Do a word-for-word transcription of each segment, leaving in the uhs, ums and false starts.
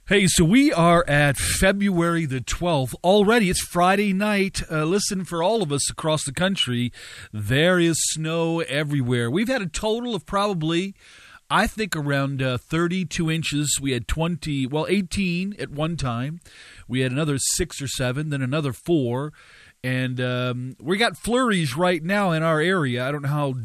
Hey, so we are at February the twelfth. Already, it's Friday night. Uh, listen, for all of us across the country, there is snow everywhere. We've had a total of probably, I think, around uh, thirty-two inches. We had twenty, well, eighteen at one time. We had another six or seven, then another four. And um, we got flurries right now in our area. I don't know how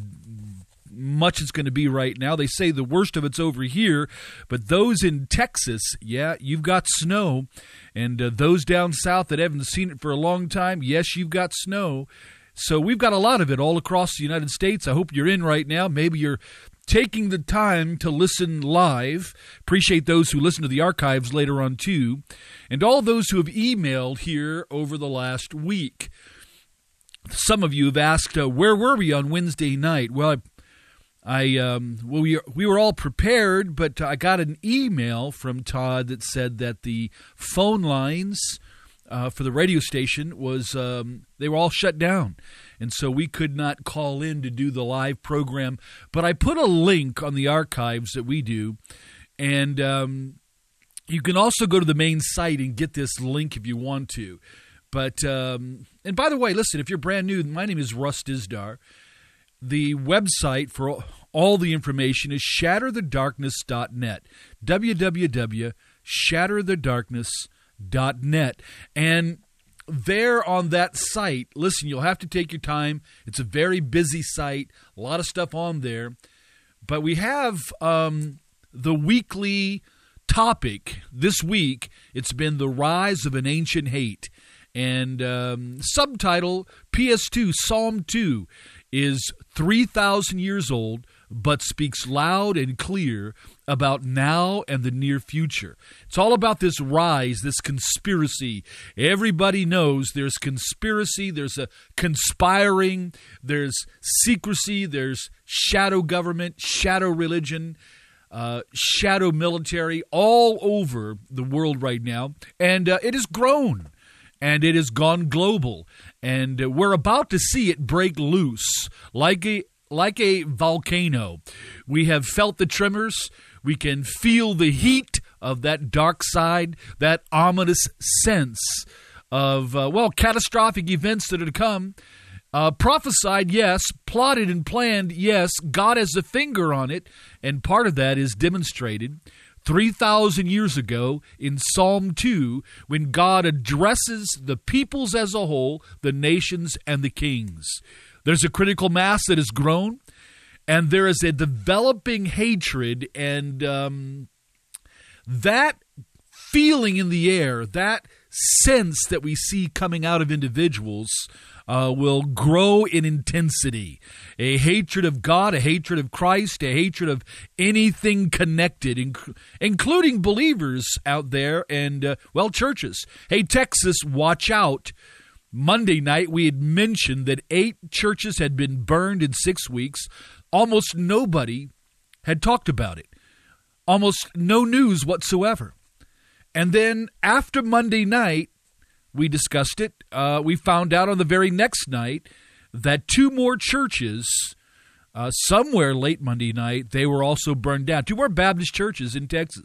much it's going to be right now. They say the worst of it's over here, but those in Texas, yeah, you've got snow. And uh, those down south that haven't seen it for a long time, yes, you've got snow. So we've got a lot of it all across the United States. I hope you're in right now. Maybe you're taking the time to listen live. Appreciate those who listen to the archives later on, too. And all those who have emailed here over the last week. Some of you have asked, uh, where were we on Wednesday night? Well, I I um, well, we we were all prepared, but I got an email from Todd that said that the phone lines uh, for the radio station was um, they were all shut down, and so we could not call in to do the live program. But I put a link on the archives that we do, and um, you can also go to the main site and get this link if you want to. But um, and by the way, listen, if you're brand new, my name is Russ Dizdar. The website for all the information is shatter the darkness dot net, w w w dot shatter the darkness dot net. And there on that site, listen, you'll have to take your time. It's a very busy site, a lot of stuff on there. But we have um, the weekly topic this week. It's been the rise of an ancient hate. And um, subtitle, P S two, Psalm two, is three thousand years old, but speaks loud and clear about now and the near future. It's all about this rise, this conspiracy. Everybody knows there's conspiracy, there's a conspiring, there's secrecy, there's shadow government, shadow religion, uh, shadow military, all over the world right now. And uh, it has grown. And it has gone global, and uh, we're about to see it break loose like a like a volcano. We have felt the tremors. We can feel the heat of that dark side, that ominous sense of, uh, well, catastrophic events that are to come. Uh, prophesied, yes. Plotted and planned, yes. God has a finger on it, and part of that is demonstrated three thousand years ago in Psalm two, when God addresses the peoples as a whole, the nations and the kings. There's a critical mass that has grown, and there is a developing hatred, and um, that feeling in the air, that sense that we see coming out of individuals uh, will grow in intensity. A hatred of God, a hatred of Christ, a hatred of anything connected, inc- including believers out there and, uh, well, churches. Hey, Texas, watch out. Monday night, we had mentioned that eight churches had been burned in six weeks. Almost nobody had talked about it. Almost no news whatsoever. And then after Monday night, we discussed it. Uh, we found out on the very next night that two more churches, uh, somewhere late Monday night, they were also burned down. Two more Baptist churches in Texas.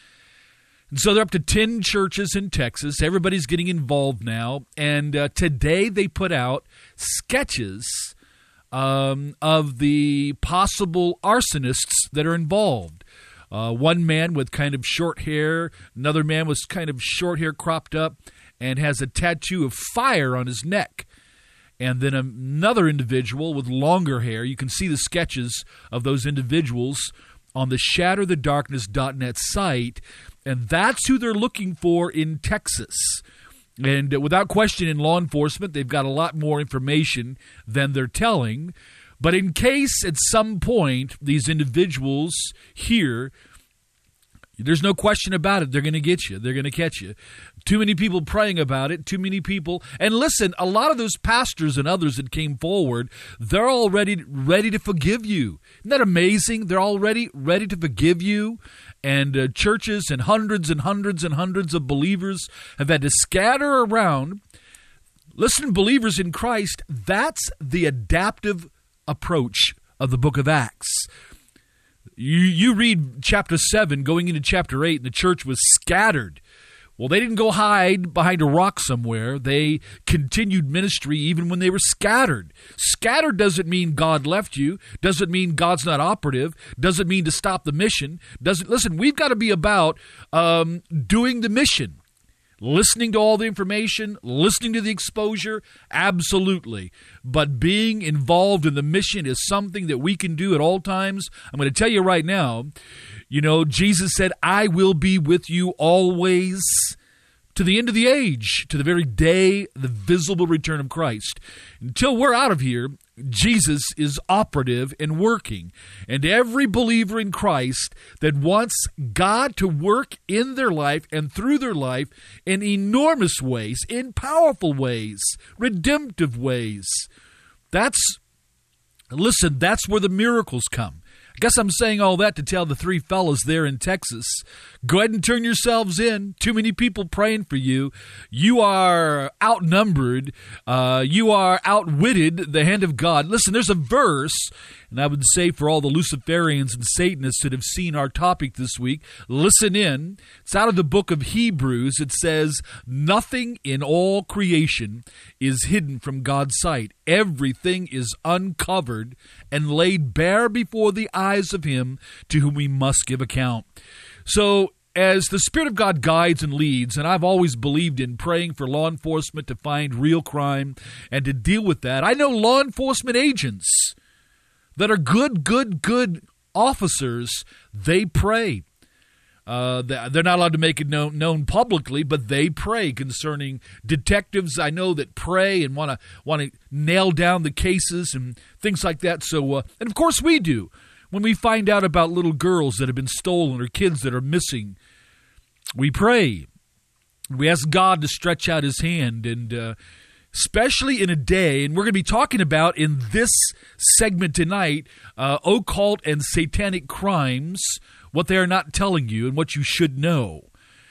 And so they're up to ten churches in Texas. Everybody's getting involved now. And uh, today they put out sketches um, of the possible arsonists that are involved. Uh, one man with kind of short hair, another man with kind of short hair cropped up and has a tattoo of fire on his neck. And then another individual with longer hair. You can see the sketches of those individuals on the shatter the darkness dot net site, and that's who they're looking for in Texas. And uh, without question, in law enforcement, they've got a lot more information than they're telling. But in case at some point these individuals here, there's no question about it, they're going to get you. They're going to catch you. Too many people praying about it, too many people. And listen, a lot of those pastors and others that came forward, they're already ready to forgive you. Isn't that amazing? They're already ready to forgive you. And uh, churches and hundreds and hundreds and hundreds of believers have had to scatter around. Listen, believers in Christ, that's the adaptive approach of the book of Acts. You, you read chapter seven going into chapter eight, and the church was scattered. Well, they didn't go hide behind a rock somewhere. They continued ministry even when they were scattered. Scattered doesn't mean God left you. Doesn't mean God's not operative. Doesn't mean to stop the mission. Doesn't listen, we've got to be about um, doing the mission. Listening to all the information, listening to the exposure, absolutely. But being involved in the mission is something that we can do at all times. I'm going to tell you right now, you know, Jesus said, I will be with you always to the end of the age, to the very day, the visible return of Christ. Until we're out of here, Jesus is operative and working. And every believer in Christ that wants God to work in their life and through their life in enormous ways, in powerful ways, redemptive ways, that's, listen, that's where the miracles come. I guess I'm saying all that to tell the three fellas there in Texas, go ahead and turn yourselves in. Too many people praying for you. You are outnumbered. Uh, you are outwitted the hand of God. Listen, there's a verse, and I would say for all the Luciferians and Satanists that have seen our topic this week, listen in. It's out of the book of Hebrews. It says, nothing in all creation is hidden from God's sight. Everything is uncovered and laid bare before the eyes of him to whom we must give account. So as the Spirit of God guides and leads, and I've always believed in praying for law enforcement to find real crime and to deal with that, I know law enforcement agents that are good, good, good officers, they pray. Uh, they're not allowed to make it known, known publicly, but they pray concerning detectives. I know that pray and want to want to nail down the cases and things like that. So, uh, and of course we do. When we find out about little girls that have been stolen or kids that are missing, we pray. We ask God to stretch out his hand, and uh, especially in a day, and we're going to be talking about in this segment tonight, uh, occult and satanic crimes, what they are not telling you and what you should know.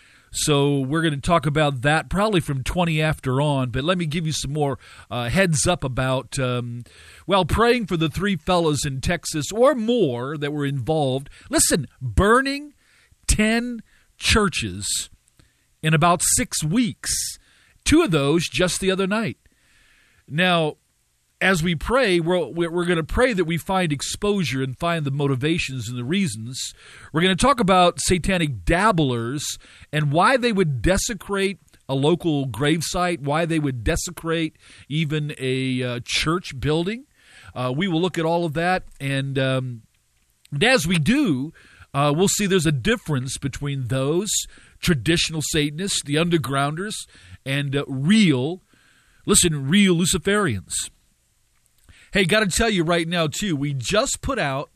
So we're going to talk about that probably from twenty after on, but let me give you some more uh, heads up about, um, well, praying for the three fellows in Texas or more that were involved. Listen, burning ten churches in about six weeks. Two of those just the other night. Now, as we pray, we're, we're going to pray that we find exposure and find the motivations and the reasons. We're going to talk about satanic dabblers and why they would desecrate a local gravesite, why they would desecrate even a uh, church building. Uh, we will look at all of that, and, um, and as we do, uh, we'll see there's a difference between those traditional Satanists, the undergrounders, and uh, real, listen, real Luciferians. Hey, got to tell you right now, too, we just put out,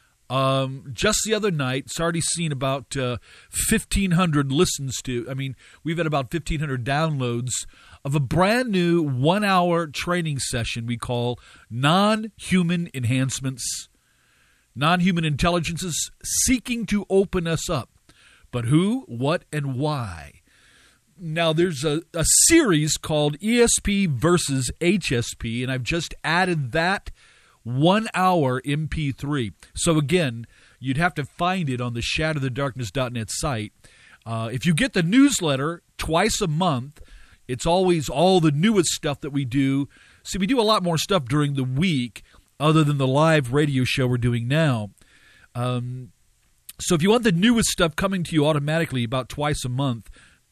um, just the other night, it's already seen about uh, fifteen hundred listens to, I mean, we've had about fifteen hundred downloads of a brand new one-hour training session we call Non-Human Enhancements, Non-Human Intelligences Seeking to Open Us Up. But who, what, and why? Now, there's a, a series called E S P versus H S P, and I've just added that one-hour M P three. So, again, you'd have to find it on the shadow the darkness dot net site. Uh, if you get the newsletter twice a month, it's always all the newest stuff that we do. See, we do a lot more stuff during the week other than the live radio show we're doing now. Um, so if you want the newest stuff coming to you automatically about twice a month,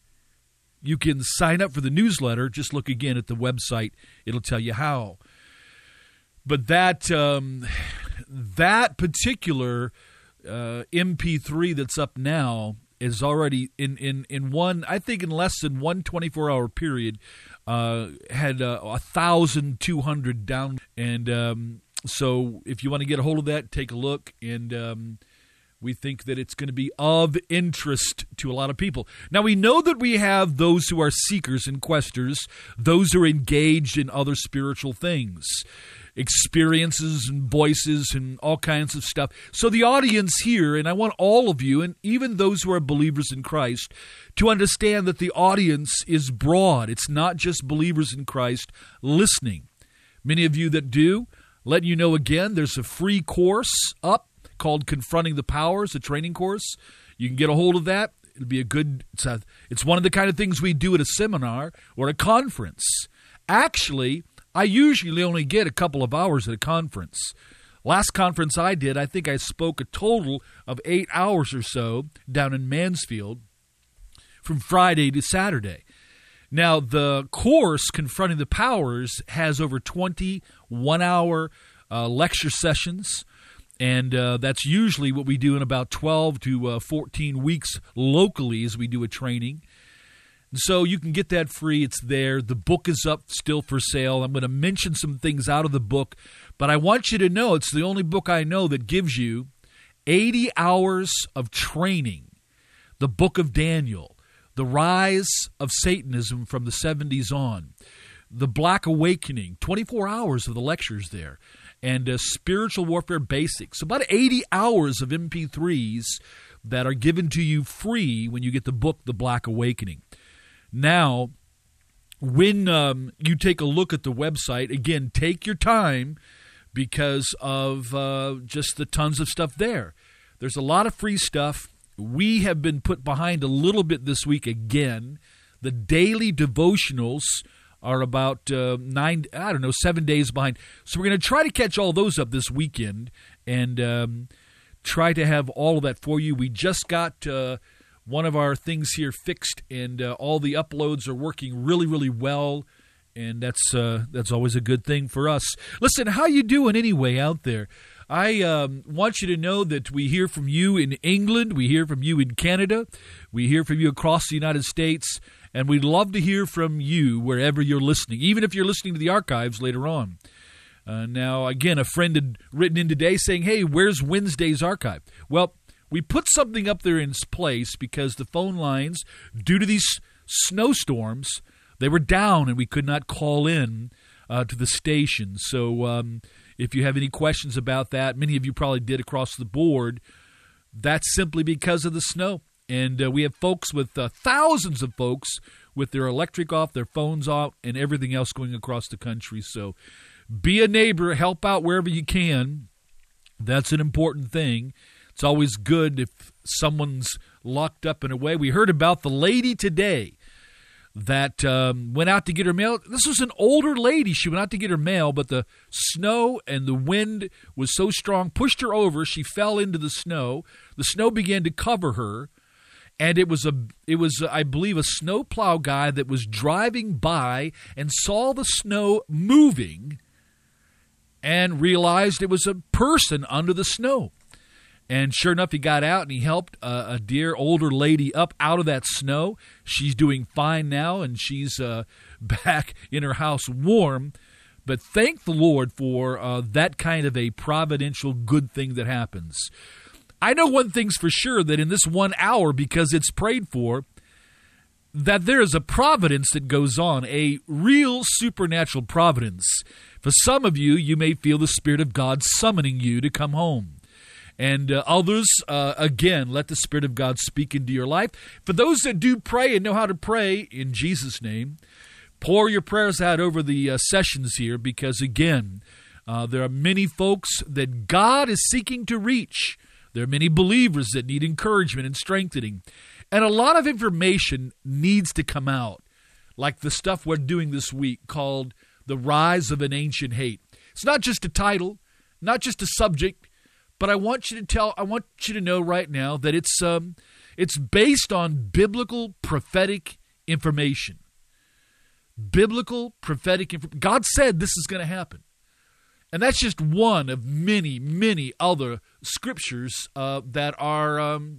you can sign up for the newsletter. Just look again at the website. It'll tell you how. But that um, that particular uh, M P three that's up now is already in, in, in one, I think in less than one twenty-four hour period, uh, had uh, one thousand two hundred down. And um, so if you want to get a hold of that, take a look. And um, we think that it's going to be of interest to a lot of people. Now, we know that we have those who are seekers and questers, those who are engaged in other spiritual things, experiences and voices and all kinds of stuff. So the audience here, and I want all of you, and even those who are believers in Christ, to understand that the audience is broad. It's not just believers in Christ listening. Many of you that do, letting you know again, there's a free course up called Confronting the Powers, a training course. You can get a hold of that. It'll be a good, it's, a, it's one of the kind of things we do at a seminar or a conference. Actually, I usually only get a couple of hours at a conference. Last conference I did, I think I spoke a total of eight hours or so down in Mansfield from Friday to Saturday. Now, the course, Confronting the Powers, has over twenty one-hour uh, lecture sessions, and uh, that's usually what we do in about twelve to fourteen weeks locally as we do a training. So you can get that free. It's there. The book is up still for sale. I'm going to mention some things out of the book, but I want you to know it's the only book I know that gives you eighty hours of training. The Book of Daniel, the rise of Satanism from the seventies on, the Black Awakening, twenty-four hours of the lectures there, and uh, Spiritual Warfare Basics, about eighty hours of M P threes that are given to you free when you get the book, The Black Awakening. Now, when um, you take a look at the website, again, take your time because of uh, just the tons of stuff there. There's a lot of free stuff. We have been put behind a little bit this week again. The daily devotionals are about uh, nine, I don't know, seven days behind. So we're going to try to catch all those up this weekend and um, try to have all of that for you. We just got uh, one of our things here fixed, and uh, all the uploads are working really, really well, and that's uh, that's always a good thing for us. Listen, how you doing anyway out there? I um, want you to know that we hear from you in England, we hear from you in Canada, we hear from you across the United States, and we'd love to hear from you wherever you're listening, even if you're listening to the archives later on. Uh, now, again, a friend had written in today saying, hey, where's Wednesday's archive? Well, we put something up there in its place because the phone lines, due to these snowstorms, they were down and we could not call in uh, to the station. So um, if you have any questions about that, many of you probably did across the board, that's simply because of the snow. And uh, we have folks with uh, thousands of folks with their electric off, their phones off, and everything else going across the country. So be a neighbor, help out wherever you can. That's an important thing. It's always good if someone's locked up in a way. We heard about the lady today that um, went out to get her mail. This was an older lady. She went out to get her mail, but the snow and the wind was so strong, pushed her over. She fell into the snow. The snow began to cover her, and it was, a, it was I believe, a snowplow guy that was driving by and saw the snow moving and realized it was a person under the snow. And sure enough, he got out and he helped uh, a dear older lady up out of that snow. She's doing fine now, and she's uh, back in her house warm. But thank the Lord for uh, that kind of a providential good thing that happens. I know one thing's for sure, that in this one hour, because it's prayed for, that there is a providence that goes on, a real supernatural providence. For some of you, you may feel the Spirit of God summoning you to come home. And uh, others, uh, again, let the Spirit of God speak into your life. For those that do pray and know how to pray, in Jesus' name, pour your prayers out over the uh, sessions here, because, again, uh, there are many folks that God is seeking to reach. There are many believers that need encouragement and strengthening. And a lot of information needs to come out, like the stuff we're doing this week called The Rise of an Ancient Hate. It's not just a title, not just a subject, but I want you to tell, I want you to know right now that it's um, it's based on biblical prophetic information. Biblical prophetic information. God said this is going to happen. And that's just one of many, many other scriptures uh, that are um,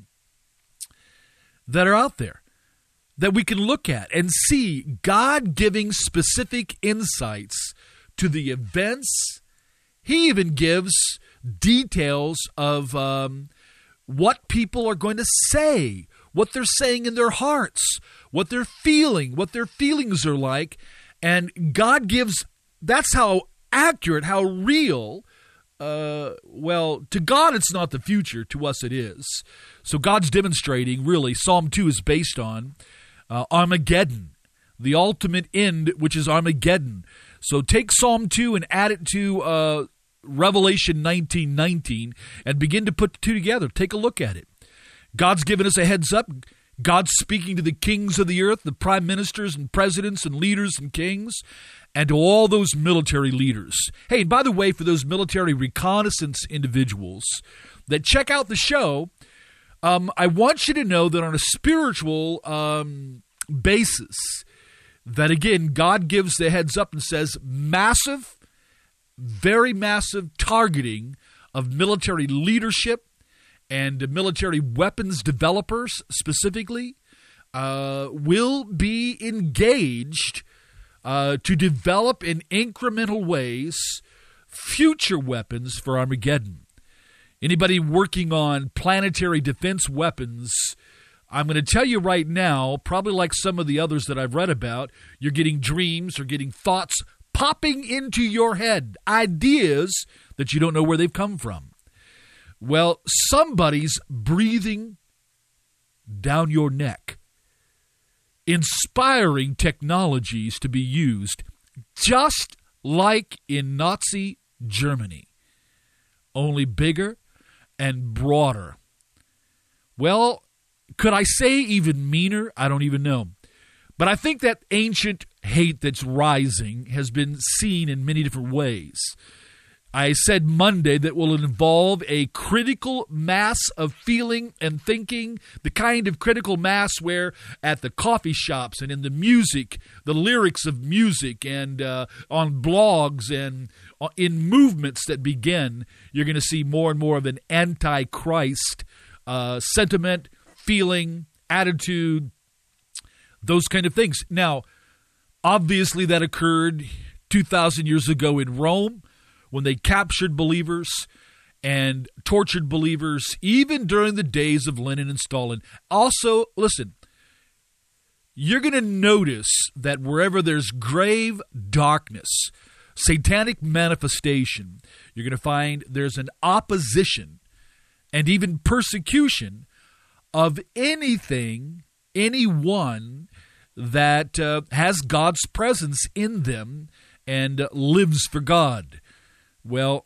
that are out there that we can look at and see God giving specific insights to the events. He even gives details of um, what people are going to say, what they're saying in their hearts, what they're feeling, what their feelings are like. And God gives, that's how accurate, how real. Uh, well, to God it's not the future, to us it is. So God's demonstrating, really, Psalm two is based on uh, Armageddon, the ultimate end, which is Armageddon. So take Psalm two and add it to uh, Revelation nineteen nineteen and begin to put the two together. Take a look at it. God's given us a heads up. God's speaking to the kings of the earth, the prime ministers and presidents and leaders and kings, and to all those military leaders. Hey, and by the way, for those military reconnaissance individuals that check out the show, um, I want you to know that on a spiritual um, basis, that again, God gives the heads up and says massive, very massive targeting of military leadership and military weapons developers specifically uh, will be engaged uh, to develop in incremental ways future weapons for Armageddon. Anybody working on planetary defense weapons, I'm going to tell you right now, probably like some of the others that I've read about, you're getting dreams or getting thoughts popping into your head, ideas that you don't know where they've come from. Well, somebody's breathing down your neck, inspiring technologies to be used just like in Nazi Germany, only bigger and broader. Well, could I say even meaner? I don't even know. But I think that ancient hate that's rising has been seen in many different ways. I said Monday that will involve a critical mass of feeling and thinking, the kind of critical mass where at the coffee shops and in the music, the lyrics of music and uh, on blogs and in movements that begin, you're going to see more and more of an anti-Christ uh, sentiment, feeling, attitude, those kind of things. Now, obviously that occurred two thousand years ago in Rome, when they captured believers and tortured believers, even during the days of Lenin and Stalin. Also, listen, you're going to notice that wherever there's grave darkness, satanic manifestation, you're going to find there's an opposition and even persecution of anything, anyone that uh, has God's presence in them and uh, lives for God. Well,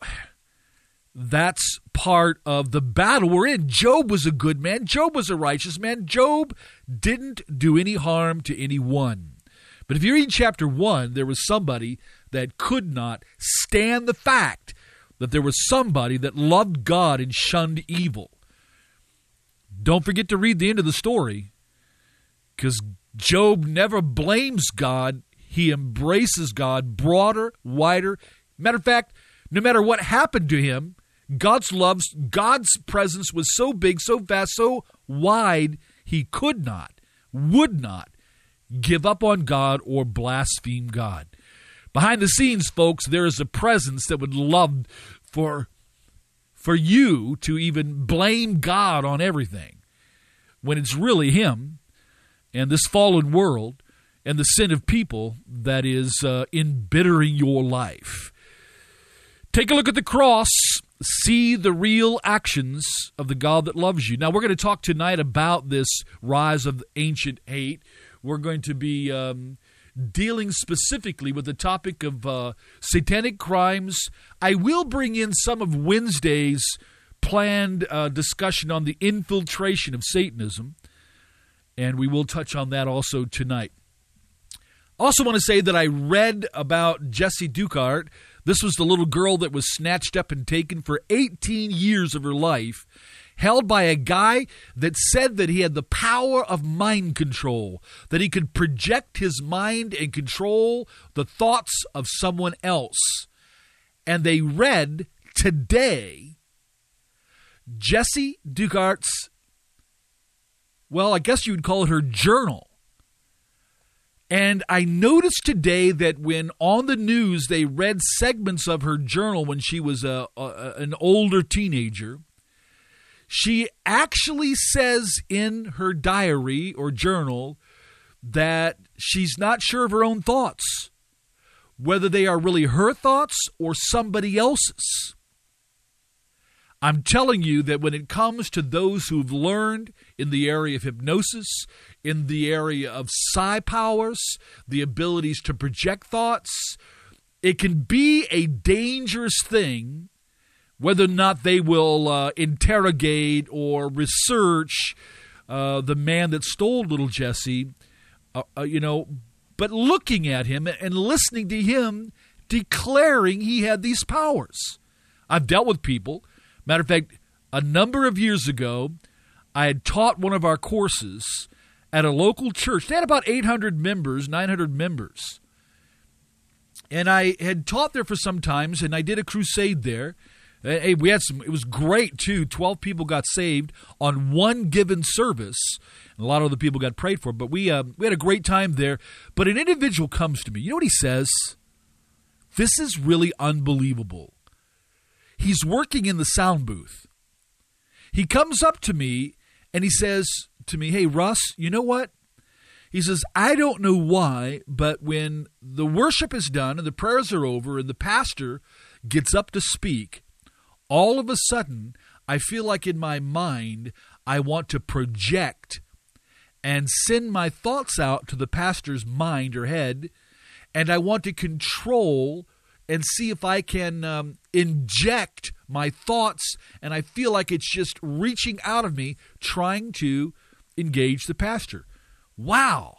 that's part of the battle we're in. Job was a good man. Job was a righteous man. Job didn't do any harm to anyone. But if you read chapter one, there was somebody that could not stand the fact that there was somebody that loved God and shunned evil. Don't forget to read the end of the story, because Job never blames God. He embraces God broader, wider. Matter of fact, no matter what happened to him, God's love, God's presence was so big, so vast, so wide, he could not, would not give up on God or blaspheme God. Behind the scenes, folks, there is a presence that would love for, for you to even blame God on everything, when it's really him and this fallen world and the sin of people that is uh, embittering your life. Take a look at the cross. See the real actions of the God that loves you. Now, we're going to talk tonight about this rise of ancient hate. We're going to be um, dealing specifically with the topic of uh, satanic crimes. I will bring in some of Wednesday's planned uh, discussion on the infiltration of Satanism, and we will touch on that also tonight. I also want to say that I read about Jessie Dugard. This was the little girl that was snatched up and taken for eighteen years of her life, held by a guy that said that he had the power of mind control, that he could project his mind and control the thoughts of someone else. And they read today Jessie Dugard's, well, I guess you would call it her journal. And I noticed today that when on the news they read segments of her journal when she was a, a, an older teenager, she actually says in her diary or journal that she's not sure of her own thoughts, whether they are really her thoughts or somebody else's. I'm telling you that when it comes to those who've learned in the area of hypnosis, in the area of psi powers, the abilities to project thoughts, it can be a dangerous thing whether or not they will uh, interrogate or research uh, the man that stole little Jesse, uh, uh, you know, but looking at him and listening to him declaring he had these powers. I've dealt with people. Matter of fact, a number of years ago, I had taught one of our courses at a local church. They had about eight hundred members, nine hundred members. And I had taught there for some times, and I did a crusade there. Hey, we had some. It was great, too. twelve people got saved on one given service. And a lot of other people got prayed for, but we, uh, we had a great time there. But an individual comes to me. You know what he says? This is really unbelievable. He's working in the sound booth. He comes up to me, and he says to me, hey, Russ, you know what? He says, I don't know why, but when the worship is done and the prayers are over and the pastor gets up to speak, all of a sudden, I feel like in my mind, I want to project and send my thoughts out to the pastor's mind or head, and I want to control and see if I can um, inject my thoughts, and I feel like it's just reaching out of me, trying to engage the pastor. Wow.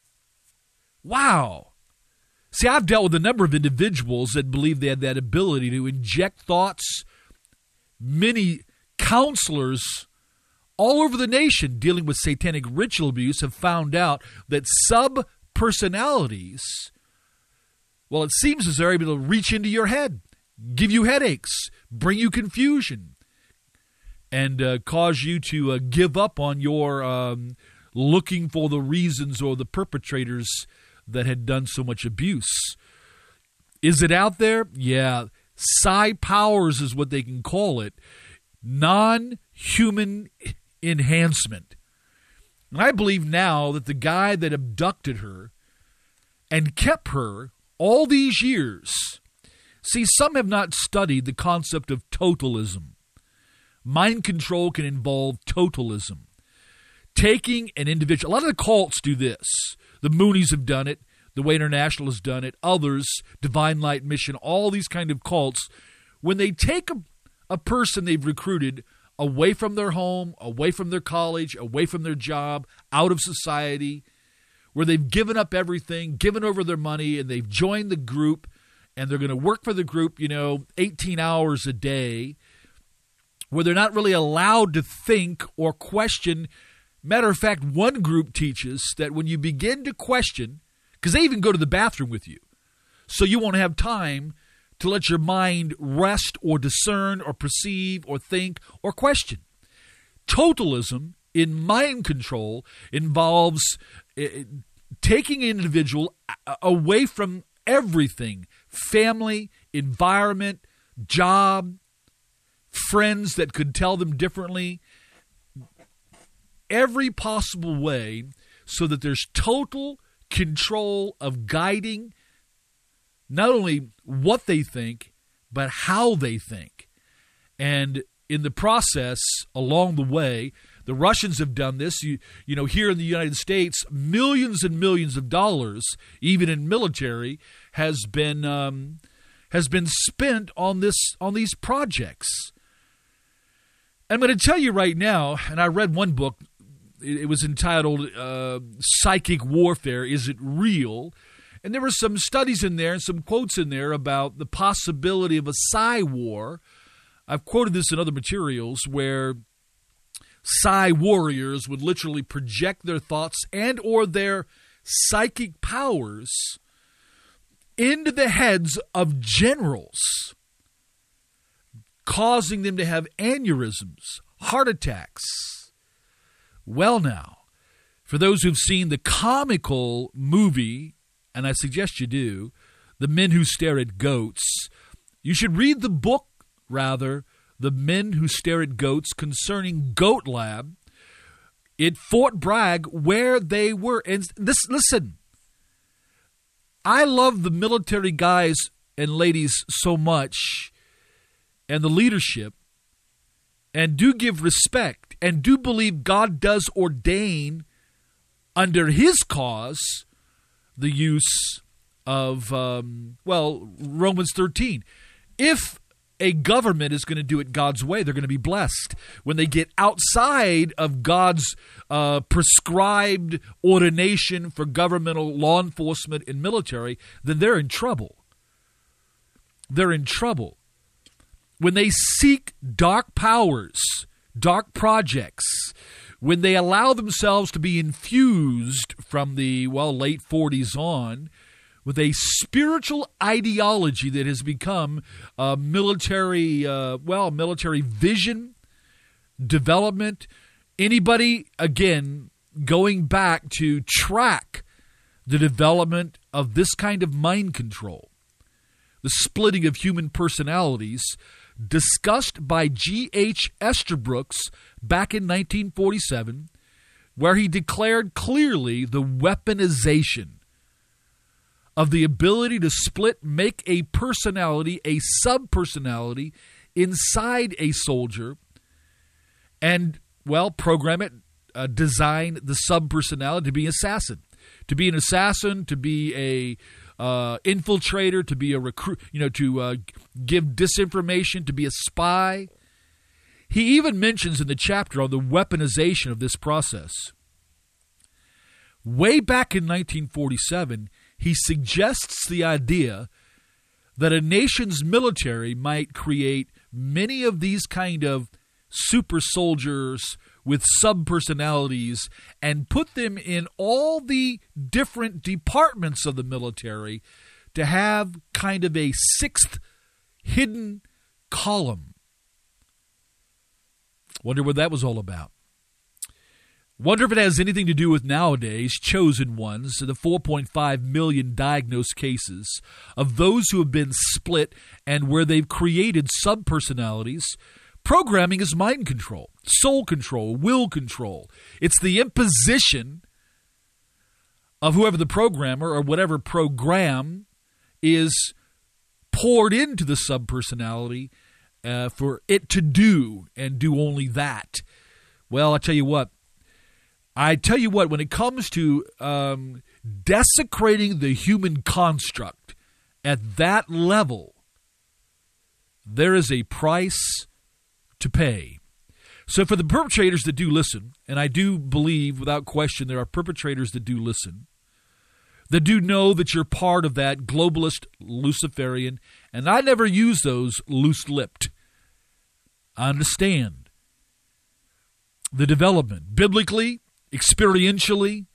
Wow. See, I've dealt with a number of individuals that believe they had that ability to inject thoughts. Many counselors all over the nation dealing with satanic ritual abuse have found out that sub-personalities, well, it seems as they're able to reach into your head, give you headaches, bring you confusion, and uh, cause you to uh, give up on your um, looking for the reasons or the perpetrators that had done so much abuse. Is it out there? Yeah. Psi powers is what they can call it. Non-human enhancement. And I believe now that the guy that abducted her and kept her all these years, see, some have not studied the concept of totalism. Mind control can involve totalism. Taking an individual, a lot of the cults do this. The Moonies have done it. The Way International has done it. Others, Divine Light Mission, all these kind of cults, when they take a, a person they've recruited away from their home, away from their college, away from their job, out of society, where they've given up everything, given over their money, and they've joined the group, and they're going to work for the group, you know, eighteen hours a day, where they're not really allowed to think or question. Matter of fact, one group teaches that when you begin to question, because they even go to the bathroom with you, so you won't have time to let your mind rest or discern or perceive or think or question. Totalism in mind control involves uh, taking an individual away from everything, family, environment, job, friends that could tell them differently, every possible way so that there's total control of guiding not only what they think, but how they think. And in the process, along the way, the Russians have done this. You, you know, here in the United States, millions and millions of dollars, even in military, has been um, has been spent on this on these projects. I'm going to tell you right now, and I read one book. It was entitled uh, Psychic Warfare, Is It Real? And there were some studies in there and some quotes in there about the possibility of a psi war. I've quoted this in other materials where psi warriors would literally project their thoughts and or their psychic powers into the heads of generals, causing them to have aneurysms, heart attacks. Well now, for those who've seen the comical movie, and I suggest you do, The Men Who Stare at Goats, you should read the book, rather, The Men Who Stare at Goats, concerning Goat Lab at Fort Bragg, where they were. And this, listen, I love the military guys and ladies so much, and the leadership, and do give respect, and do believe God does ordain under his cause the use of, um, well, Romans thirteen. If a government is going to do it God's way, they're going to be blessed. When they get outside of God's uh, prescribed ordination for governmental law enforcement and military, then they're in trouble. They're in trouble. When they seek dark powers, dark projects, when they allow themselves to be infused from the, well, late forties on with a spiritual ideology that has become a military, uh, well, military vision, development. Anybody, again, going back to track the development of this kind of mind control, the splitting of human personalities, discussed by G H Esterbrooks back in nineteen forty-seven, where he declared clearly the weaponization of the ability to split, make a personality, a sub-personality inside a soldier, and, well, program it, uh, design the sub-personality to be an assassin. To be an assassin, to be a uh, infiltrator, to be a recruit, you know, to uh, give disinformation, to be a spy. He even mentions in the chapter on the weaponization of this process. Way back in nineteen forty-seven, he suggests the idea that a nation's military might create many of these kind of super soldiers with sub-personalities and put them in all the different departments of the military to have kind of a sixth hidden column. Wonder what that was all about. Wonder if it has anything to do with nowadays chosen ones, the four point five million diagnosed cases of those who have been split and where they've created sub-personalities. Programming is mind control, soul control, will control. It's the imposition of whoever the programmer or whatever program is poured into the sub-personality uh, for it to do and do only that. Well, I tell you what, I tell you what, when it comes to um, desecrating the human construct at that level, there is a price to pay. So for the perpetrators that do listen, and I do believe without question there are perpetrators that do listen, that do know that you're part of that globalist Luciferian, and I never use those loose-lipped. I understand the development, biblically, experientially,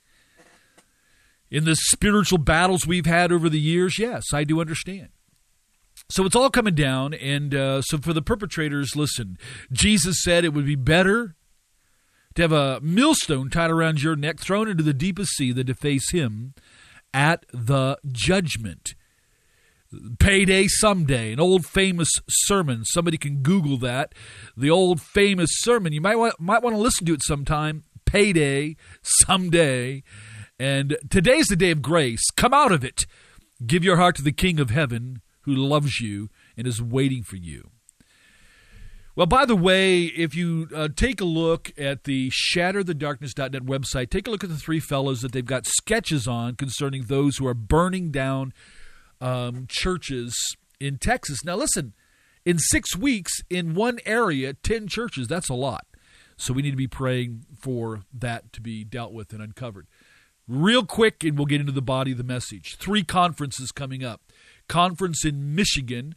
in the spiritual battles we've had over the years. Yes, I do understand. So it's all coming down, and uh, so for the perpetrators, listen, Jesus said it would be better to have a millstone tied around your neck, thrown into the deepest sea, than to face him at the judgment. Payday someday, an old famous sermon. Somebody can Google that. The old famous sermon. You might want, might want to listen to it sometime. Payday someday. And today's the day of grace. Come out of it. Give your heart to the King of Heaven, who loves you and is waiting for you. Well, by the way, if you uh, take a look at the shatter the darkness dot net website, take a look at the three fellows that they've got sketches on concerning those who are burning down um, churches in Texas. Now, listen, in six weeks, in one area, ten churches, that's a lot. So we need to be praying for that to be dealt with and uncovered. Real quick, and we'll get into the body of the message. Three conferences coming up. Conference in Michigan,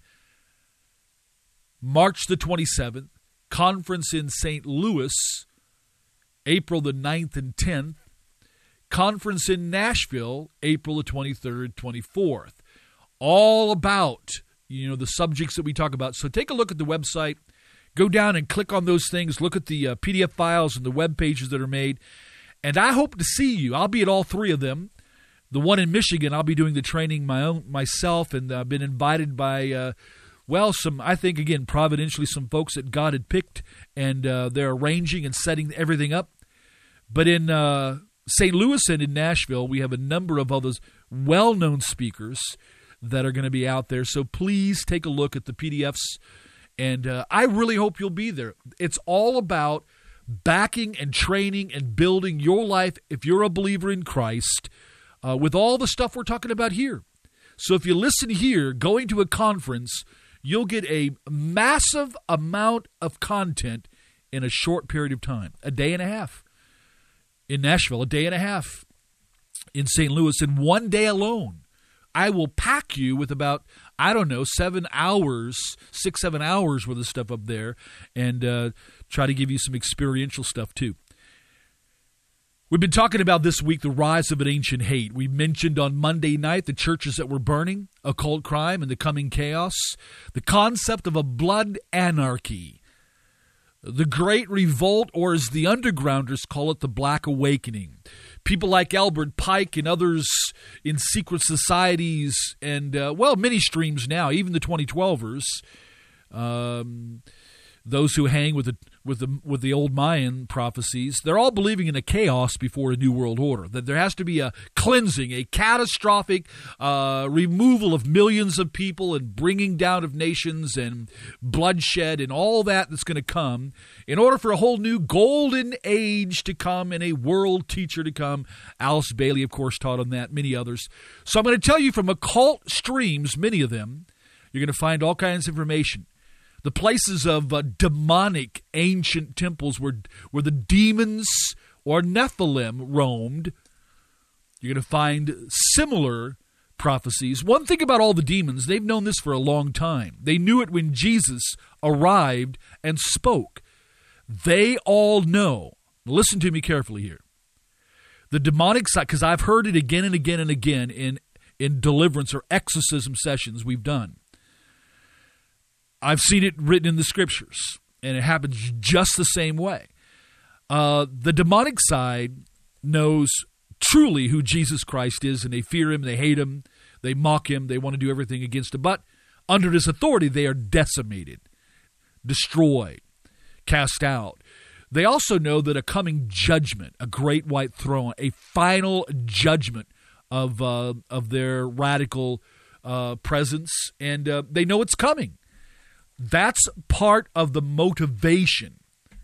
March the twenty-seventh. Conference in Saint Louis, April the ninth and tenth. Conference in Nashville, April the twenty-third, twenty-fourth. All about, you know, the subjects that we talk about. So take a look at the website. Go down and click on those things. Look at the uh, P D F files and the web pages that are made. And I hope to see you. I'll be at all three of them. The one in Michigan, I'll be doing the training my own myself, and I've been invited by, uh, well, some, I think, again, providentially, some folks that God had picked, and uh, they're arranging and setting everything up. But in uh, Saint Louis and in Nashville, we have a number of others well-known speakers that are going to be out there. So please take a look at the P D Fs, and uh, I really hope you'll be there. It's all about backing and training and building your life, if you're a believer in Christ, uh, with all the stuff we're talking about here. So if you listen here, going to a conference, you'll get a massive amount of content in a short period of time, a day and a half. In Nashville, a day and a half. In Saint Louis, in one day alone, I will pack you with about, I don't know, seven hours, six, seven hours worth of stuff up there, and uh, try to give you some experiential stuff too. We've been talking about this week the rise of an ancient hate. We mentioned on Monday night the churches that were burning, occult crime, and the coming chaos, the concept of a blood anarchy, the Great Revolt, or as the undergrounders call it, the Black Awakening. People like Albert Pike and others in secret societies and, uh, well, many streams now, even the twenty twelvers, um, those who hang with the with the with the old Mayan prophecies, they're all believing in a chaos before a new world order, that there has to be a cleansing, a catastrophic uh, removal of millions of people and bringing down of nations and bloodshed and all that that's going to come in order for a whole new golden age to come and a world teacher to come. Alice Bailey, of course, taught on that, many others. So I'm going to tell you from occult streams, many of them, you're going to find all kinds of information. The places of uh, demonic ancient temples where, where the demons or Nephilim roamed, you're going to find similar prophecies. One thing about all the demons, they've known this for a long time. They knew it when Jesus arrived and spoke. They all know. Listen to me carefully here. The demonic side, because I've heard it again and again and again in, in deliverance or exorcism sessions we've done. I've seen it written in the scriptures, and it happens just the same way. Uh, the demonic side knows truly who Jesus Christ is, and they fear him, they hate him, they mock him, they want to do everything against him. But under his authority, they are decimated, destroyed, cast out. They also know that a coming judgment, a great white throne, a final judgment of uh, of their radical uh, presence, and uh, they know it's coming. That's part of the motivation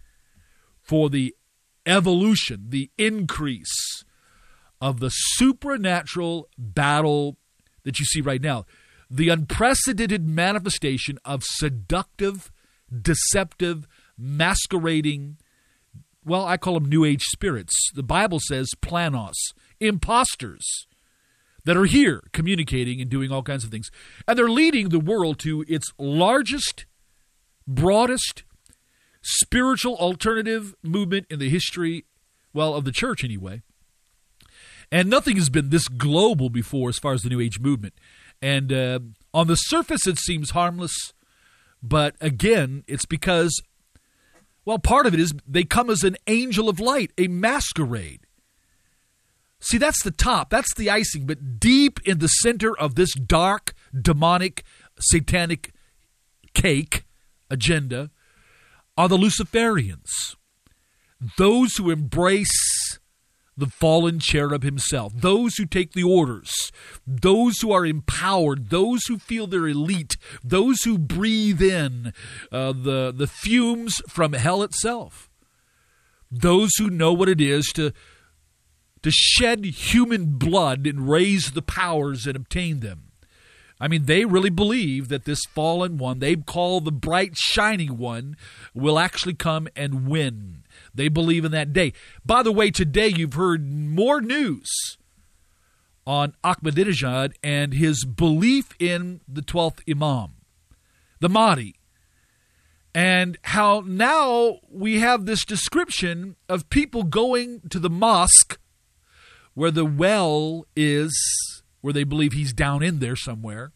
for the evolution, the increase of the supernatural battle that you see right now. The unprecedented manifestation of seductive, deceptive, masquerading, well, I call them New Age spirits. The Bible says planos, imposters that are here communicating and doing all kinds of things. And they're leading the world to its largest, broadest, spiritual alternative movement in the history, well, of the church anyway. And nothing has been this global before as far as the New Age movement. And uh, on the surface, it seems harmless. But again, it's because, well, part of it is they come as an angel of light, a masquerade. See, that's the top. That's the icing. But deep in the center of this dark, demonic, satanic cake agenda are the Luciferians, those who embrace the fallen cherub himself, those who take the orders, those who are empowered, those who feel they're elite, those who breathe in uh, the, the fumes from hell itself, those who know what it is to to shed human blood and raise the powers and obtain them. I mean, they really believe that this fallen one, they call the bright shining one, will actually come and win. They believe in that day. By the way, today you've heard more news on Ahmadinejad and his belief in the twelfth Imam, the Mahdi, and how now we have this description of people going to the mosque where the well is, where they believe he's down in there somewhere.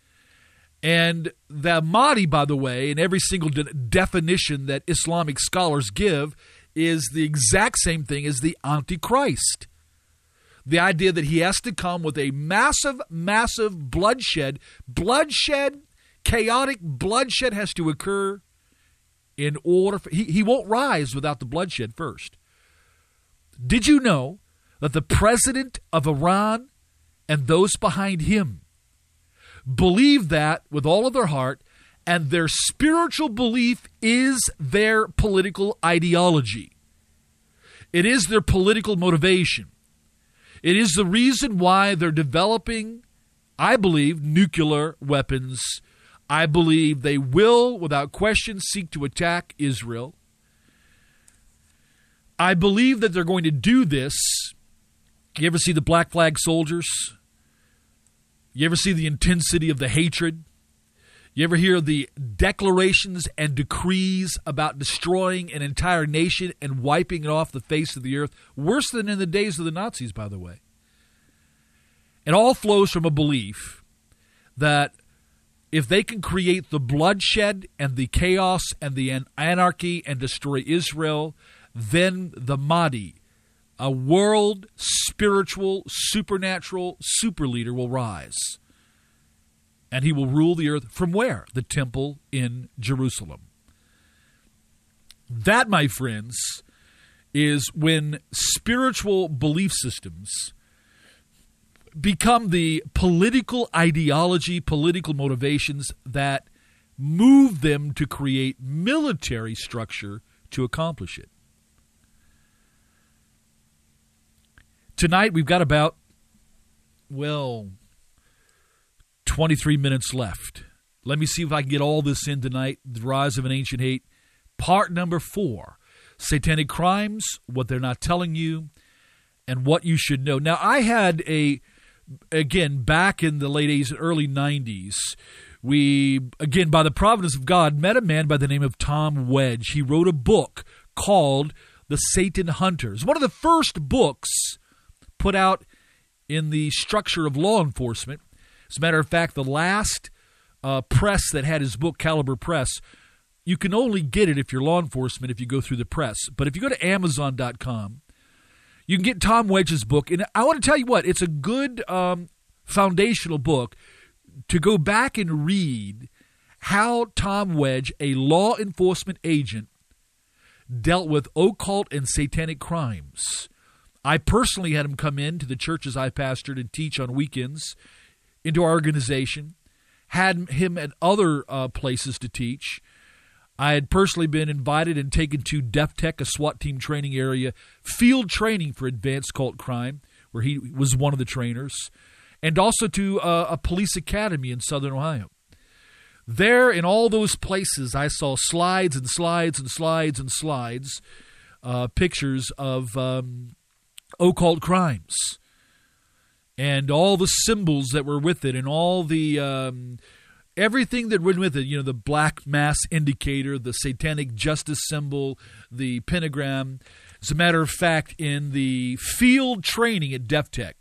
And the Mahdi, by the way, in every single de- definition that Islamic scholars give, is the exact same thing as the Antichrist. The idea that he has to come with a massive, massive bloodshed. Bloodshed, chaotic bloodshed has to occur in order for... He, he won't rise without the bloodshed first. Did you know that the president of Iran and those behind him believe that with all of their heart, and their spiritual belief is their political ideology? It is their political motivation. It is the reason why they're developing, I believe, nuclear weapons. I believe they will, without question, seek to attack Israel. I believe that they're going to do this. You ever see the Black Flag soldiers? You ever see the intensity of the hatred? You ever hear the declarations and decrees about destroying an entire nation and wiping it off the face of the earth? Worse than in the days of the Nazis, by the way. It all flows from a belief that if they can create the bloodshed and the chaos and the anarchy and destroy Israel, then the Mahdi, a world spiritual, supernatural super leader, will rise. And he will rule the earth from where? The temple in Jerusalem. That, my friends, is when spiritual belief systems become the political ideology, political motivations that move them to create military structure to accomplish it. Tonight we've got about, well, twenty-three minutes left. Let me see if I can get all this in tonight. The Rise of an Ancient Hate, part number four. Satanic Crimes, What They're Not Telling You, and What You Should Know. Now, I had a, again, back in the late eighties and early nineties, we, again, by the providence of God, met a man by the name of Tom Wedge. He wrote a book called The Satan Hunters, one of the first books put out in the structure of law enforcement. As a matter of fact, the last uh, press that had his book, Caliber Press, you can only get it if you're law enforcement if you go through the press. But if you go to Amazon dot com, you can get Tom Wedge's book. And I want to tell you what, it's a good um, foundational book to go back and read how Tom Wedge, a law enforcement agent, dealt with occult and satanic crimes. I personally had him come in to the churches I pastored and teach on weekends into our organization, had him at other uh, places to teach. I had personally been invited and taken to DefTech, a SWAT team training area, field training for advanced cult crime, where he was one of the trainers, and also to uh, a police academy in Southern Ohio. There, in all those places, I saw slides and slides and slides and slides, uh, pictures of um, occult crimes, and all the symbols that were with it, and all the um, everything that went with it. You know, the black mass indicator, the satanic justice symbol, the pentagram. As a matter of fact, in the field training at DefTech,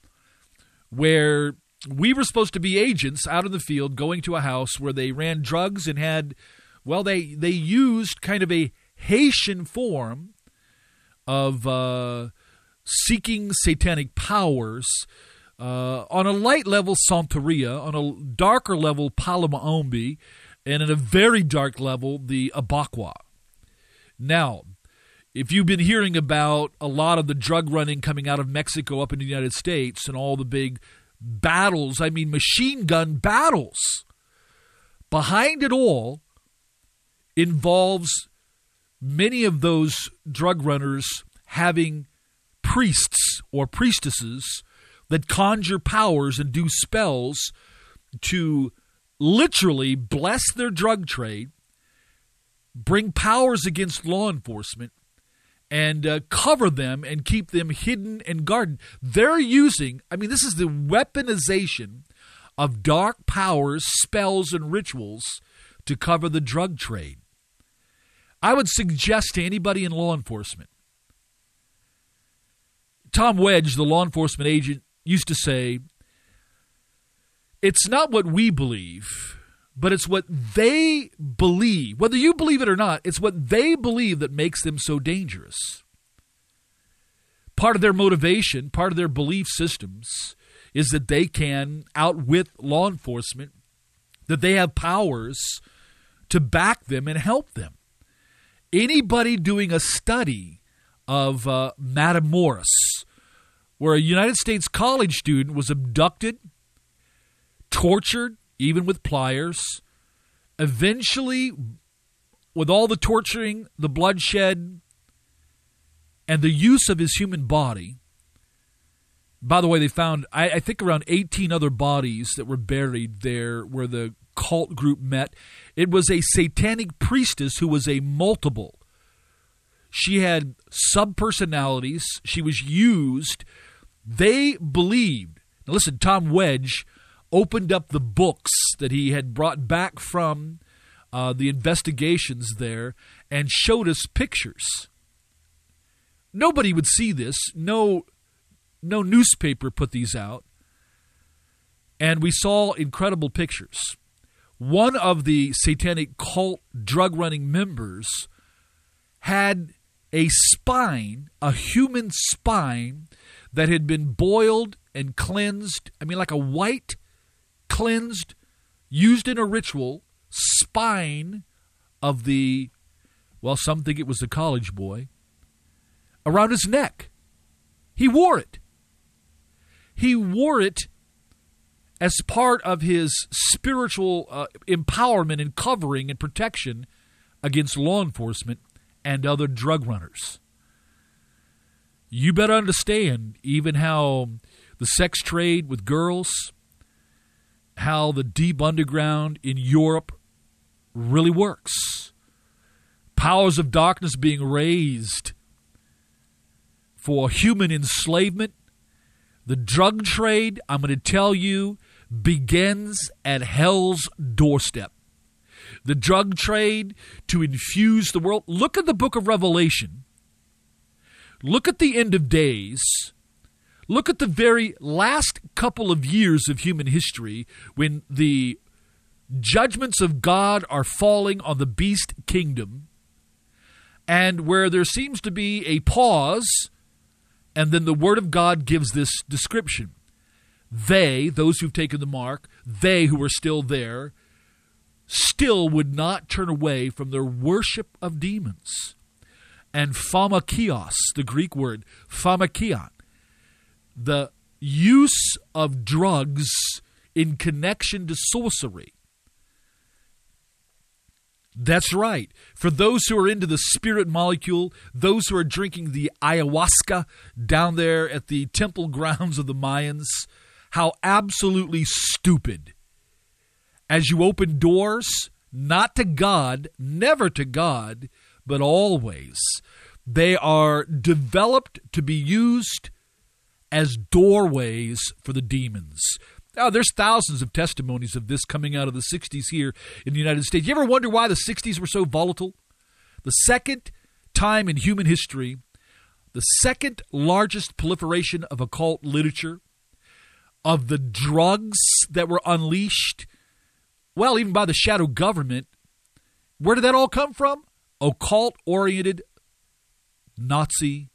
where we were supposed to be agents out in the field going to a house where they ran drugs and had, well, they, they used kind of a Haitian form of uh, seeking satanic powers. Uh, on a light level, Santeria. On a darker level, Palamaombi. And at a very dark level, the Abakwa. Now, if you've been hearing about a lot of the drug running coming out of Mexico up in the United States and all the big battles, I mean machine gun battles, behind it all involves many of those drug runners having priests or priestesses that conjure powers and do spells to literally bless their drug trade, bring powers against law enforcement, and uh, cover them and keep them hidden and guarded. They're using, I mean, this is the weaponization of dark powers, spells, and rituals to cover the drug trade. I would suggest to anybody in law enforcement, Tom Wedge, the law enforcement agent, used to say, it's not what we believe, but it's what they believe. Whether you believe it or not, it's what they believe that makes them so dangerous. Part of their motivation, part of their belief systems, is that they can outwit law enforcement, that they have powers to back them and help them. Anybody doing a study of uh, Madame Morris, where a United States college student was abducted, tortured, even with pliers, eventually, with all the torturing, the bloodshed, and the use of his human body. By the way, they found, I, I think, around eighteen other bodies that were buried there where the cult group met. It was a satanic priestess who was a multiple. She had subpersonalities. She was used. They believed. Now listen, Tom Wedge opened up the books that he had brought back from uh, the investigations there and showed us pictures. Nobody would see this. No, no newspaper put these out. And we saw incredible pictures. One of the satanic cult drug-running members had a spine, a human spine, that had been boiled and cleansed. I mean, like a white, cleansed, used in a ritual spine of the, well, some think it was the college boy, around his neck. He wore it. He wore it as part of his spiritual uh, empowerment and covering and protection against law enforcement and other drug runners. You better understand even how the sex trade with girls, how the deep underground in Europe really works. Powers of darkness being raised for human enslavement. The drug trade, I'm going to tell you, begins at hell's doorstep. The drug trade to infuse the world. Look at the book of Revelation. Look at the end of days. Look at the very last couple of years of human history when the judgments of God are falling on the beast kingdom, and where there seems to be a pause, and then the word of God gives this description. They, those who've taken the mark, they who are still there, still would not turn away from their worship of demons. And pharmakios, the Greek word, pharmakion, the use of drugs in connection to sorcery. That's right. For those who are into the spirit molecule, those who are drinking the ayahuasca down there at the temple grounds of the Mayans, how absolutely stupid. As you open doors, not to God, never to God, but always. They are developed to be used as doorways for the demons. Now, there's thousands of testimonies of this coming out of the sixties here in the United States. You ever wonder why the sixties were so volatile? The second time in human history, the second largest proliferation of occult literature, of the drugs that were unleashed, well, even by the shadow government. Where did that all come from? Occult-oriented Nazi,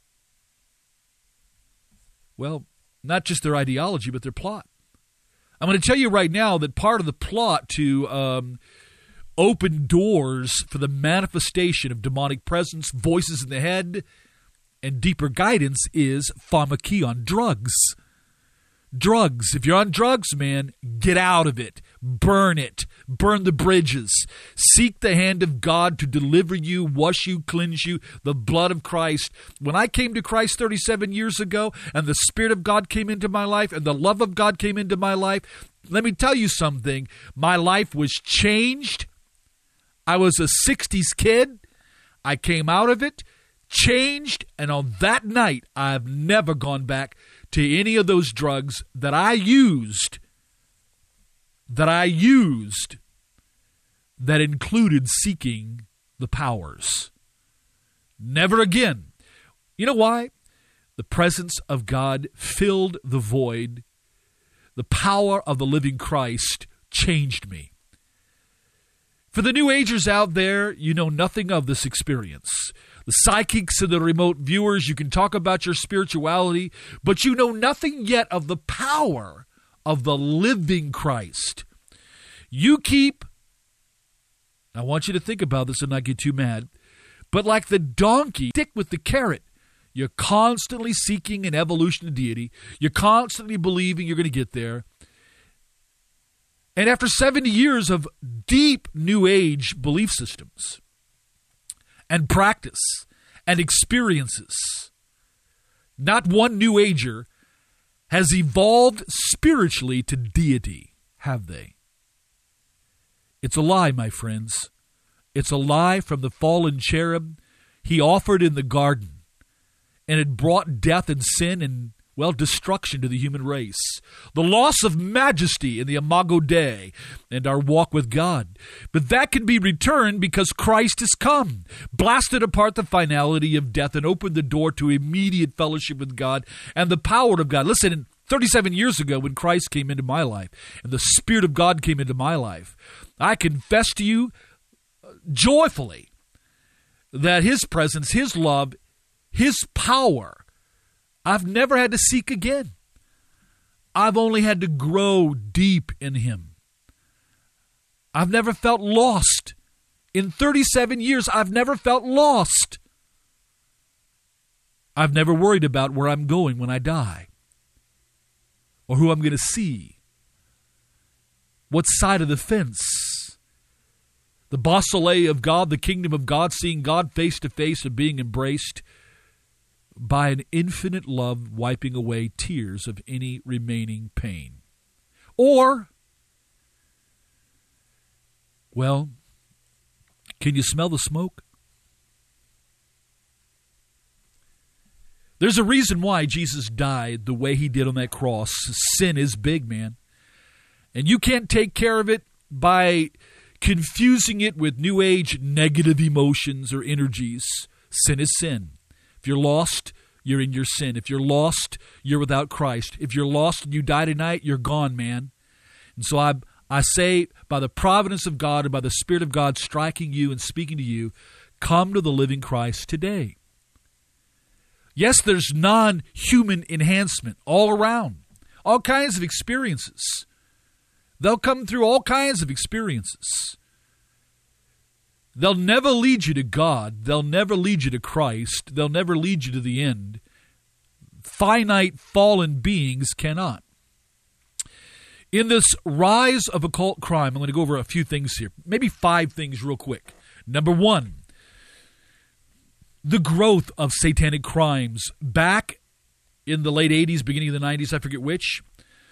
well, not just their ideology, but their plot. I'm going to tell you right now that part of the plot to um, open doors for the manifestation of demonic presence, voices in the head, and deeper guidance is pharmakion, drugs. Drugs. If you're on drugs, man, get out of it. Burn it. Burn the bridges. Seek the hand of God to deliver you, wash you, cleanse you, the blood of Christ. When I came to Christ thirty-seven years ago and the Spirit of God came into my life and the love of God came into my life, let me tell you something. My life was changed. I was a sixties kid. I came out of it, changed, and on that night, I've never gone back to any of those drugs that I used, that I used, that included seeking the powers. Never again. You know why? The presence of God filled the void. The power of the living Christ changed me. For the New Agers out there, you know nothing of this experience. The psychics and the remote viewers, you can talk about your spirituality, but you know nothing yet of the power of the living Christ. You keep, I want you to think about this and not get too mad, but like the donkey, stick with the carrot. You're constantly seeking an evolution of deity. You're constantly believing you're going to get there. And after seventy years of deep New Age belief systems and practice and experiences, not one New Ager has evolved spiritually to deity, have they? It's a lie, my friends. It's a lie from the fallen cherub he offered in the garden, and it brought death and sin and, well, destruction to the human race. The loss of majesty in the Imago Dei and our walk with God. But that can be returned because Christ has come, blasted apart the finality of death, and opened the door to immediate fellowship with God and the power of God. Listen, thirty-seven years ago when Christ came into my life and the Spirit of God came into my life, I confess to you joyfully that His presence, His love, His power, I've never had to seek again. I've only had to grow deep in Him. I've never felt lost. In thirty-seven years, I've never felt lost. I've never worried about where I'm going when I die, or who I'm going to see, what side of the fence. The basileia of God, the kingdom of God, seeing God face to face and being embraced by an infinite love, wiping away tears of any remaining pain. Or, well, can you smell the smoke? There's a reason why Jesus died the way He did on that cross. Sin is big, man. And you can't take care of it by confusing it with New Age negative emotions or energies. Sin is sin. If you're lost, you're in your sin. If you're lost, you're without Christ. If you're lost and you die tonight, you're gone, man. And so I I say, by the providence of God and by the Spirit of God striking you and speaking to you, come to the living Christ today. Yes, there's non-human enhancement all around. All kinds of experiences. They'll come through all kinds of experiences. They'll never lead you to God. They'll never lead you to Christ. They'll never lead you to the end. Finite, fallen beings cannot. In this rise of occult crime, I'm going to go over a few things here. Maybe five things real quick. Number one, the growth of satanic crimes. Back in the late eighties, beginning of the nineties, I forget which,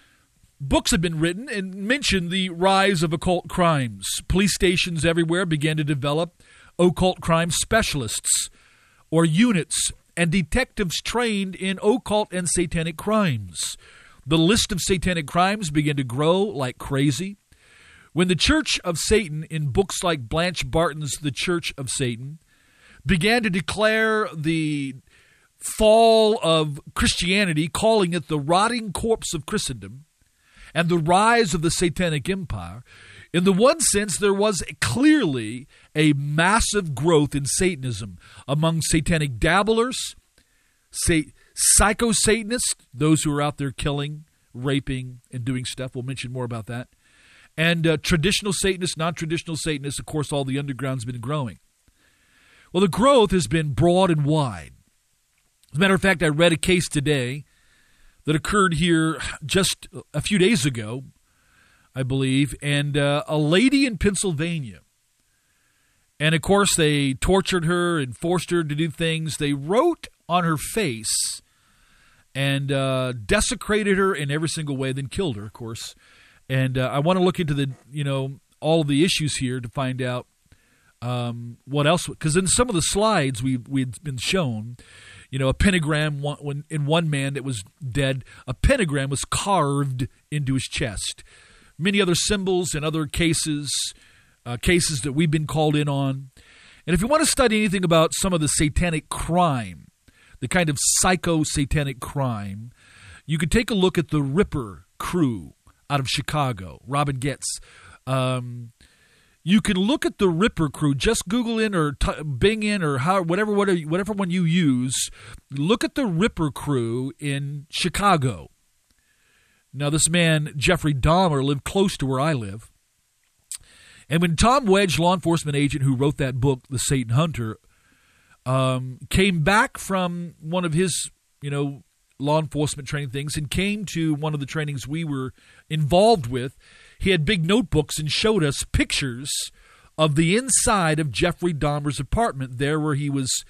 books have been written and mention the rise of occult crimes. Police stations everywhere began to develop occult crime specialists or units and detectives trained in occult and satanic crimes. The list of satanic crimes began to grow like crazy. When the Church of Satan, in books like Blanche Barton's The Church of Satan, began to declare the fall of Christianity, calling it the rotting corpse of Christendom, and the rise of the satanic empire, in the one sense, there was clearly a massive growth in Satanism among satanic dabblers, say, psycho-Satanists, those who are out there killing, raping, and doing stuff. We'll mention more about that. And uh, traditional Satanists, non-traditional Satanists, of course, all the underground's been growing. Well, the growth has been broad and wide. As a matter of fact, I read a case today that occurred here just a few days ago, I believe, and uh, a lady in Pennsylvania. And, of course, they tortured her and forced her to do things. They wrote on her face and uh, desecrated her in every single way, then killed her, of course. And uh, I want to look into the, you know, all of the issues here to find out um, what else. Because in some of the slides we we'd been shown, you know, a pentagram one, when, in one man that was dead, a pentagram was carved into his chest. Many other symbols and other cases, uh, cases that we've been called in on. And if you want to study anything about some of the satanic crime, the kind of psycho-satanic crime, you could take a look at the Ripper crew out of Chicago, Robin Getz. Um, you can look at the Ripper crew. Just Google in or t- Bing in or how, whatever, whatever whatever one you use. Look at the Ripper crew in Chicago. Now, this man, Jeffrey Dahmer, lived close to where I live. And when Tom Wedge, law enforcement agent who wrote that book, The Satan Hunter, um, came back from one of his, you know, law enforcement training things and came to one of the trainings we were involved with, he had big notebooks and showed us pictures of the inside of Jeffrey Dahmer's apartment there where he was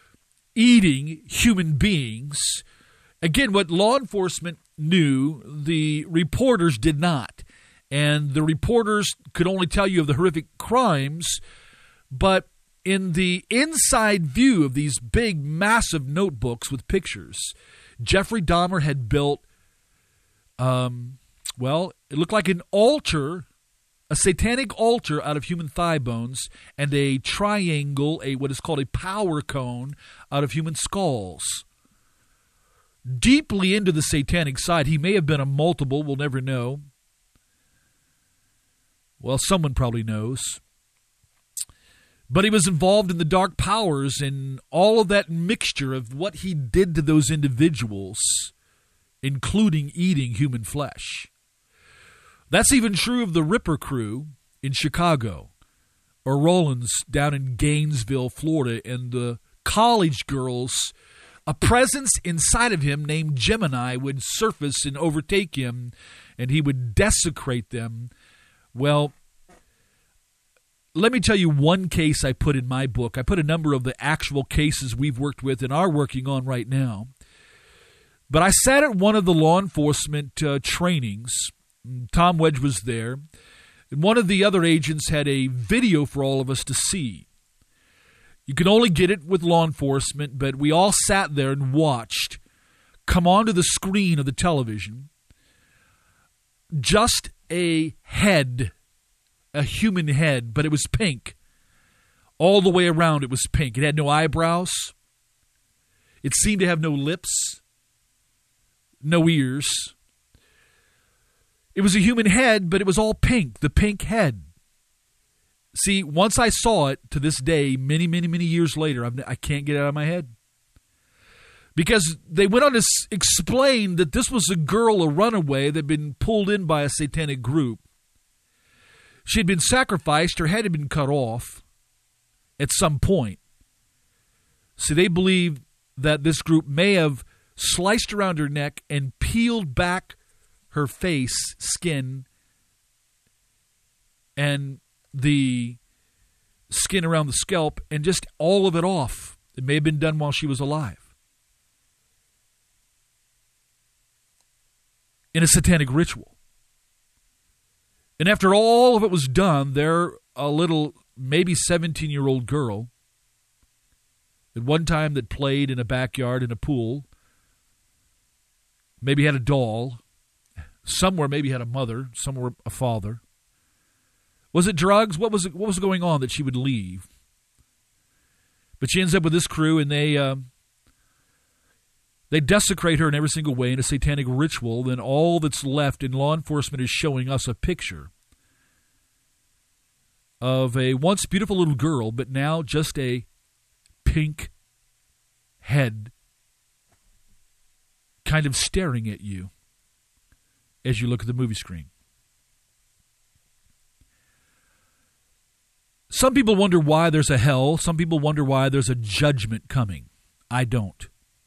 eating human beings. Again, what law enforcement knew, the reporters did not. and the reporters could only tell you of the horrific crimes, but in the inside view of these big, massive notebooks with pictures, Jeffrey Dahmer had built, um, well, it looked like an altar, a satanic altar out of human thigh bones, and a triangle, a what is called a power cone, out of human skulls. Deeply into the satanic side. He may have been a multiple, we'll never know. Well, someone probably knows. But he was involved in the dark powers and all of that mixture of what he did to those individuals, including eating human flesh. That's even true of the Ripper Crew in Chicago, or Rollins down in Gainesville, Florida, and the college girls. A presence inside of him named Gemini would surface and overtake him, and he would desecrate them. Well, let me tell you one case I put in my book. I put a number of the actual cases we've worked with and are working on right now. But I sat at one of the law enforcement uh, trainings. Tom Wedge was there. And one of the other agents had a video for all of us to see. You can only get it with law enforcement, but we all sat there and watched come onto the screen of the television just a head, a human head, but it was pink. All the way around it was pink. It had no eyebrows. It seemed to have no lips, no ears. It was a human head, but it was all pink, the pink head. See, once I saw it, to this day, many, many, many years later, I've, I can't get it out of my head. Because they went on to s- explain that this was a girl, a runaway, that had been pulled in by a satanic group. She had been sacrificed, her head had been cut off at some point. So they believe that this group may have sliced around her neck and peeled back her face, skin, and the skin around the scalp, and just all of it off. It may have been done while she was alive. In a satanic ritual. And after all of it was done, there a little, maybe seventeen-year-old girl, at one time that played in a backyard in a pool, maybe had a doll, somewhere maybe had a mother, somewhere a father. Was it drugs? What was it, what was going on that she would leave? But she ends up with this crew, and they uh, they desecrate her in every single way in a satanic ritual. Then all that's left in law enforcement is showing us a picture of a once beautiful little girl, but now just a pink head kind of staring at you as you look at the movie screen. Some people wonder why there's a hell. Some people wonder why there's a judgment coming. I don't.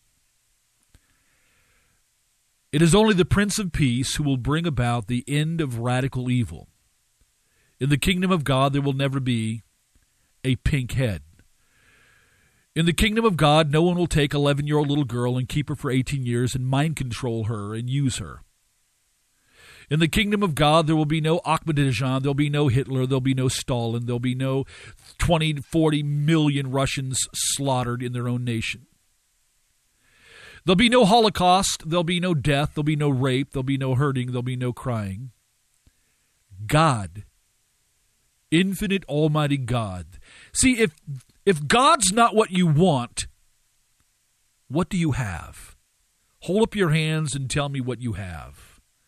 It is only the Prince of Peace who will bring about the end of radical evil. In the kingdom of God, there will never be a pink head. In the kingdom of God, no one will take an eleven-year-old little girl and keep her for eighteen years and mind control her and use her. In the kingdom of God, there will be no Ahmadinejad, there'll be no Hitler, there'll be no Stalin, there'll be no twenty to forty million Russians slaughtered in their own nation. There'll be no Holocaust, there'll be no death, there'll be no rape, there'll be no hurting, there'll be no crying. God, infinite almighty God. See, if if God's not what you want, what do you have? Hold up your hands and tell me what you have.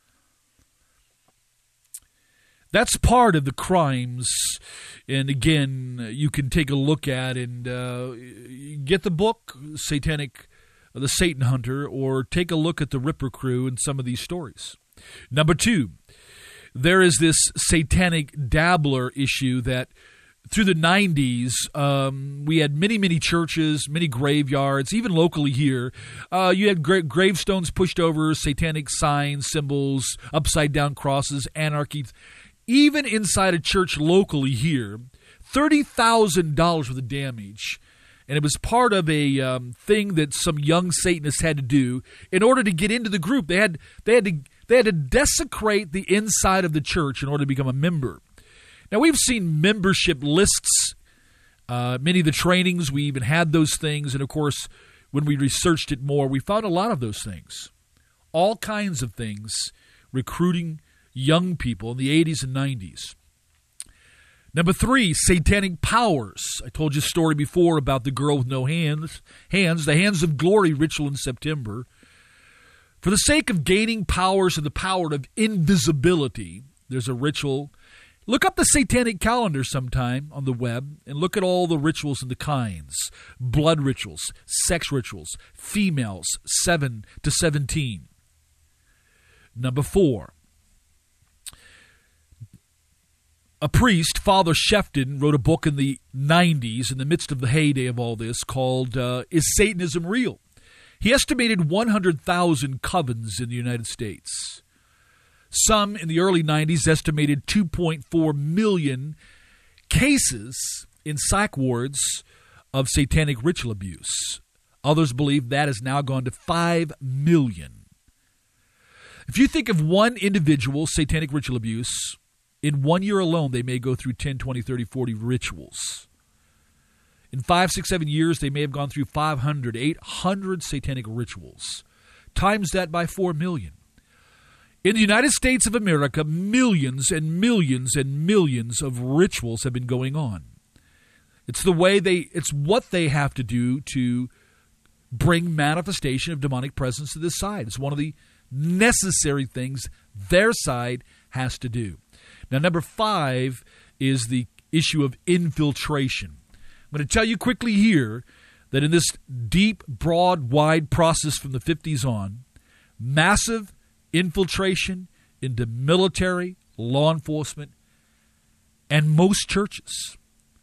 That's part of the crimes, and again, you can take a look at and uh, get the book, Satanic, The Satan Hunter, or take a look at the Ripper Crew and some of these stories. Number two, there is this satanic dabbler issue that through the nineties, um, we had many, many churches, many graveyards, even locally here. Uh, you had gra- gravestones pushed over, satanic signs, symbols, upside-down crosses, anarchy. Even inside a church locally here, thirty thousand dollars worth of damage. And it was part of a um, thing that some young Satanists had to do in order to get into the group. They had they had to They had to desecrate the inside of the church in order to become a member. Now, we've seen membership lists, uh, many of the trainings, we even had those things. And, of course, when we researched it more, we found a lot of those things. All kinds of things recruiting young people in the eighties and nineties. Number three, satanic powers. I told you a story before about the girl with no hands, hands, the Hands of Glory ritual in September. For the sake of gaining powers and the power of invisibility, there's a ritual. Look up the satanic calendar sometime on the web and look at all the rituals and the kinds. Blood rituals, sex rituals, females, seven to seventeen. Number four, a priest, Father Shefton, wrote a book in the nineties, in the midst of the heyday of all this, called uh, Is Satanism Real? He estimated one hundred thousand covens in the United States. Some in the early nineties estimated two point four million cases in psych wards of satanic ritual abuse. Others believe that has now gone to five million. If you think of one individual satanic ritual abuse, in one year alone, they may go through ten, twenty, thirty, forty rituals. In five, six, seven years, they may have gone through five hundred, eight hundred satanic rituals. Times that by four million. In the United States of America, millions and millions and millions of rituals have been going on. It's the way they, it's what they have to do to bring manifestation of demonic presence to this side. It's one of the necessary things their side has to do. Now, number five is the issue of infiltration. I'm going to tell you quickly here that in this deep, broad, wide process from the fifties on, massive infiltration into military, law enforcement, and most churches.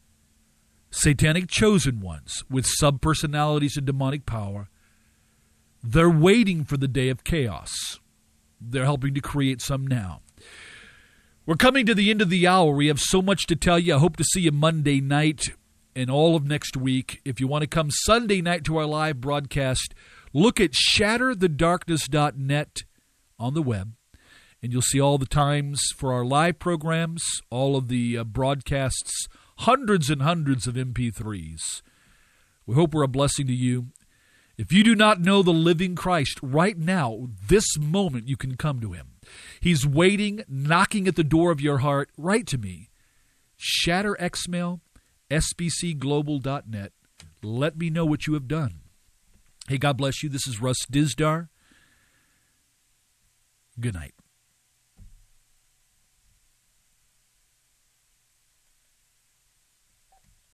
Satanic chosen ones with subpersonalities and demonic power, they're waiting for the day of chaos. They're helping to create some now. We're coming to the end of the hour. We have so much to tell you. I hope to see you Monday night and all of next week. If you want to come Sunday night to our live broadcast, look at shatter the darkness dot net on the web, and you'll see all the times for our live programs, all of the uh, broadcasts, hundreds and hundreds of M P threes. We hope we're a blessing to you. If you do not know the living Christ right now, this moment, you can come to him. He's waiting, knocking at the door of your heart. Write to me, shatterxmail, S B C global dot net. Let me know what you have done. Hey, God bless you. This is Russ Dizdar. Good night.